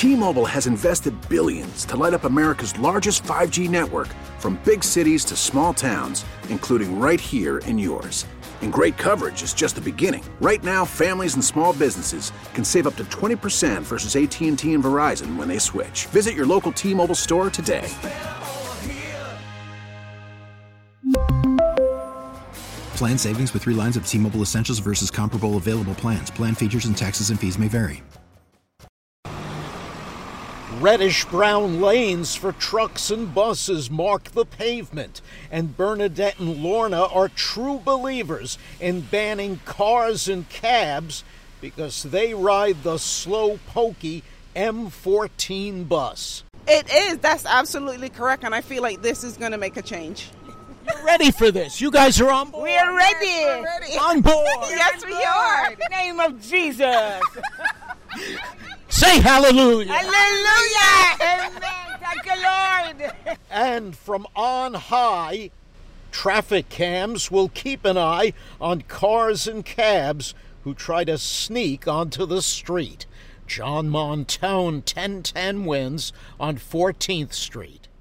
T-Mobile has invested billions to light up America's largest 5G network, from big cities to small towns, including right here in yours. And great coverage is just the beginning. Right now, families and small businesses can save up to 20% versus AT&T and Verizon when they switch. Visit your local T-Mobile store today. Plan savings with 3 lines of T-Mobile Essentials versus comparable available plans. Plan features and taxes and fees may vary. Reddish-brown lanes for trucks and buses mark the pavement, and Bernadette and Lorna are true believers in banning cars and cabs because they ride the slow, pokey M14 bus. It is. That's absolutely correct, and I feel like this is going to make a change. You're ready for this. You guys are on board. We are ready. On board. Yes, we are. In the name of Jesus. Say hallelujah. Hallelujah. Amen. Thank you, Lord. And from on high, traffic cams will keep an eye on cars and cabs who try to sneak onto the street. John Montone, 1010 wins on 14th Street.